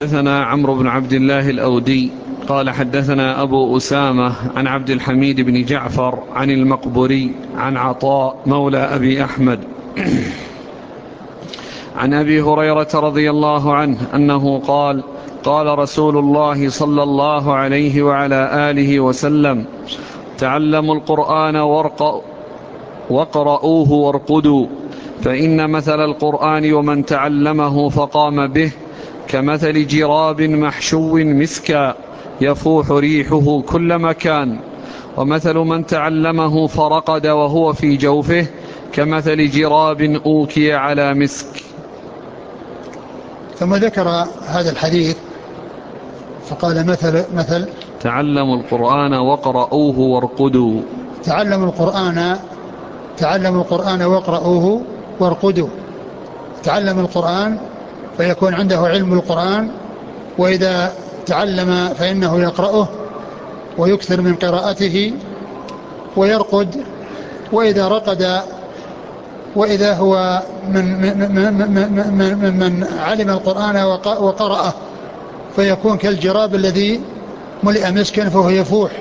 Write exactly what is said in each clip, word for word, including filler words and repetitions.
حدثنا عمرو بن عبد الله الأودي قال حدثنا أبو أسامة عن عبد الحميد بن جعفر عن المقبري عن عطاء مولى أبي أحمد عن أبي هريرة رضي الله عنه أنه قال قال رسول الله صلى الله عليه وعلى آله وسلم: تعلموا القرآن وقرؤوه وارقدوا، فإن مثل القرآن ومن تعلمه فقام به كمثل جراب محشو مسكا يفوح ريحه كل مكان، ومثل من تعلمه فرقد وهو في جوفه كمثل جراب أوكي على مسك. ثم ذكر هذا الحديث فقال مثل مثل تعلموا القرآن وقرؤوه وارقدوا. تعلموا القرآن تعلموا القرآن وقرؤوه وارقدوا. تعلم القرآن فيكون عنده علم القرآن، وإذا تعلم فإنه يقرأه ويكثر من قراءته ويرقد، وإذا رقد وإذا هو من, من, من, من, من, من علم القرآن وقرأه فيكون كالجراب الذي ملئ مسكا فهو يفوح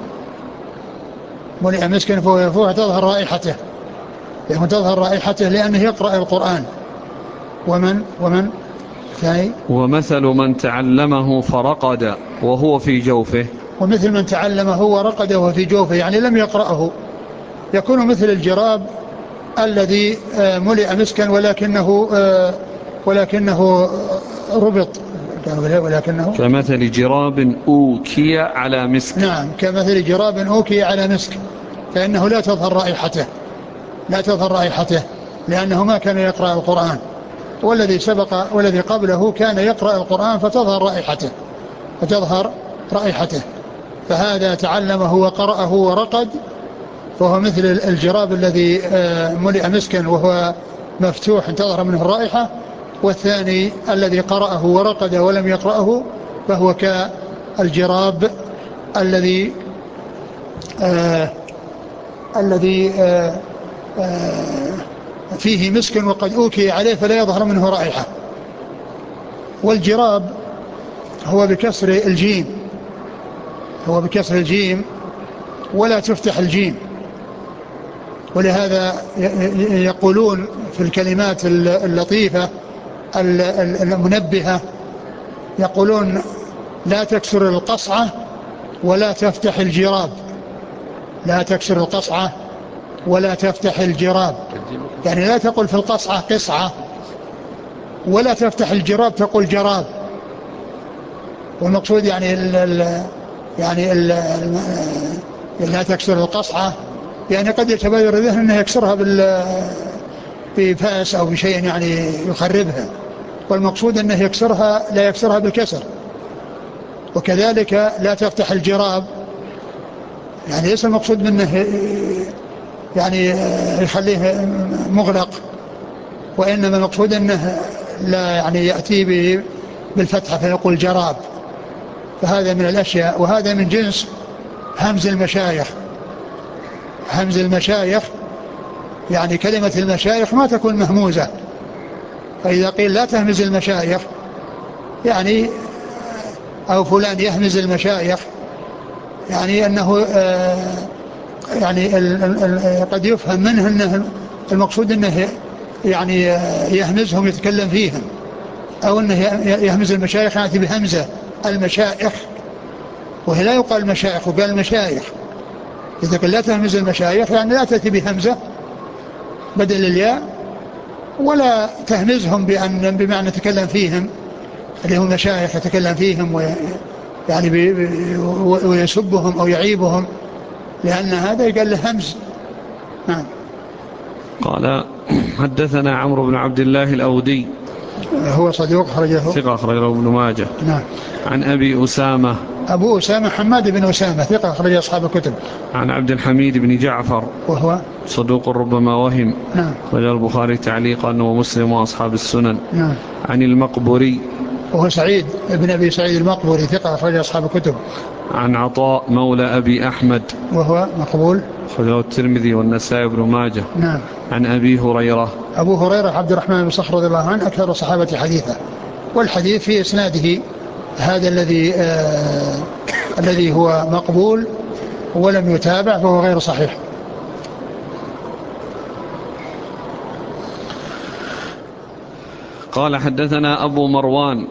ملئ مسكا فهو يفوح تظهر رائحته يعني تظهر رائحته لأنه يقرأ القرآن. ومن ومن ثاني ومثل من تعلمه فرقد وهو في جوفه. ومثل من تعلمه ورقد وهو في جوفه يعني لم يقرأه، يكون مثل الجراب الذي ملئ مسكا ولكنه ولكنه ربط ولكنه كمثل جراب أوكي على مسك. نعم، كمثل جراب أوكي على مسك، فإنه لا تظهر رائحته لا تظهر رائحته لأنه ما كان يقرأ القرآن، والذي سبق والذي قبله كان يقرأ القرآن فتظهر رائحته فتظهر رائحته فهذا تعلمه وقرأه ورقد فهو مثل الجراب الذي ملئ مسكا وهو مفتوح تظهر منه الرائحة، والثاني الذي قرأه ورقد ولم يقرأه فهو كالجراب الذي آه الذي آه آه فيه مسك وقد أوكي عليه فلا يظهر منه رائحة. والجراب هو بكسر الجيم هو بكسر الجيم ولا تفتح الجيم، ولهذا يقولون في الكلمات اللطيفة المنبهة يقولون لا تكسر القصعة ولا تفتح الجراب لا تكسر القصعة ولا تفتح الجراب، يعني لا تقول في القصعة قصعة ولا تفتح الجراب تقول جراب. والمقصود يعني ال ال يعني ال لا تكسر القصعة يعني قد يتبادر الذهن انه يكسرها بفاس او بشيء يعني يخربها، والمقصود انه يكسرها لا يكسرها بالكسر. وكذلك لا تفتح الجراب يعني ليس المقصود منه يعني يخليه مغلق، وإنما المقصود أنه لا يعني يأتي به بالفتحة فيقول جراب. فهذا من الأشياء، وهذا من جنس همز المشايخ همز المشايخ يعني كلمة المشايخ ما تكون مهموزة، فإذا قيل لا تهمز المشايخ يعني أو فلان يهمز المشايخ يعني أنه يعني قد يفهم منه أنه المقصود أنه يعني يهمزهم يتكلم فيهم، أو أنه يهمز المشايخ يأتي بهمزة المشايخ، وهي لا يقال المشايخ وقال المشايخ. إذا قال لا تهمز المشايخ يعني لا تأتي بهمزة بدل الياء، ولا تهمزهم بأن بمعنى تكلم فيهم اللي هم مشايخ يتكلم فيهم ويعني ويسبهم أو يعيبهم، لأن هذا يقال له همز. نعم. قال حدثنا عمرو بن عبد الله الأودي هو صديق خرجه ثقة أخرجه ابن ماجه. نعم. عن أبي أسامة أبو أسامة حماد بن أسامة ثقة أخرج أصحاب الكتب. عن عبد الحميد بن جعفر وهو صدوق ربما وهم. نعم. رجال البخاري تعليقا ومسلم وأصحاب السنن. نعم. عن المقبري وهو سعيد بن أبي سعيد المقبري ثقة أخرج أصحاب الكتب. عن عطاء مولى أبي أحمد وهو مقبول أخرجه الترمذي والنسائي بن ماجه. نعم. عن أبي هريرة أبو هريرة عبد الرحمن بن صخر رضي الله عنه أكثر الصحابة حديثا والحديث في إسناده هذا الذي آه الذي هو مقبول ولم يتابع فهو غير صحيح. قال حدثنا أبو مروان